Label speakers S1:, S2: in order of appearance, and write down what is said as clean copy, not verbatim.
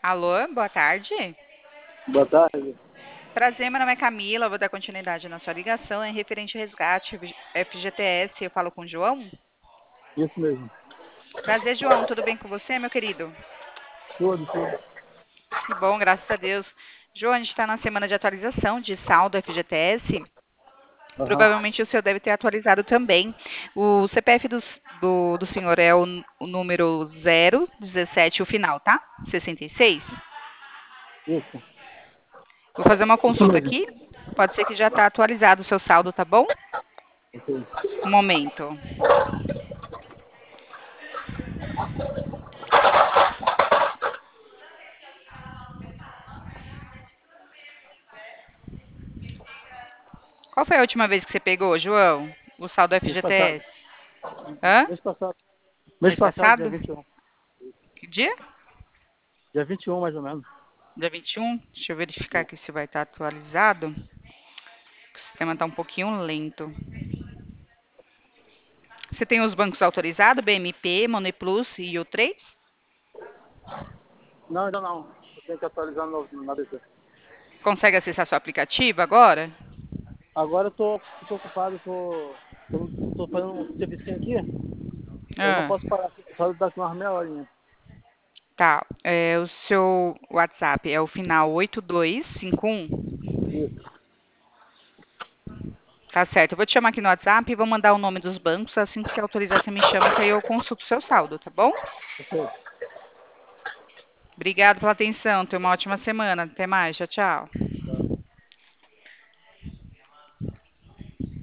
S1: Alô, boa tarde.
S2: Boa tarde.
S1: Prazer, meu nome é Camila. Eu vou dar continuidade na sua ligação. É referente ao resgate FGTS. Eu falo com o João.
S2: Isso mesmo.
S1: Prazer, João. Tudo bem com você, meu querido?
S2: Tudo.
S1: Que bom, graças a Deus. João, a gente está na semana de atualização de saldo FGTS.
S2: Aham.
S1: Provavelmente o senhor deve ter atualizado também. O CPF do senhor é o número 017, o final, tá? 66.
S2: Isso.
S1: Vou fazer uma
S2: Isso
S1: consulta
S2: mesmo.
S1: aqui. Pode ser que já está atualizado o seu saldo, tá bom?
S2: Ok.
S1: Um momento. Qual foi a última vez que você pegou, João? O saldo
S2: Mês passado.
S1: FGTS? Hã?
S2: Mês passado. Mês
S1: Mês
S2: passado, dia
S1: passado?
S2: 21.
S1: Que dia?
S2: Dia 21, mais ou menos.
S1: Dia 21? Deixa eu verificar aqui se vai estar atualizado. O sistema está um pouquinho lento. Você tem os bancos autorizados, BMP, Moneplus e o 3?
S2: Não, ainda não. Eu tenho que atualizar na DC.
S1: Consegue acessar seu aplicativo agora?
S2: Agora eu tô ocupado, tô fazendo um serviço aqui. Eu não
S1: Ah,
S2: posso parar. Só daqui umas meia horinha.
S1: tá. O seu WhatsApp é o final 8251?
S2: Isso.
S1: Tá certo. Eu vou te chamar aqui no WhatsApp e vou mandar o nome dos bancos. Assim que você autorizar, você me chama que aí eu consulto o seu saldo, tá bom?
S2: Ok.
S1: Obrigada pela atenção. Tenha uma ótima semana. Até mais. Tchau, tchau.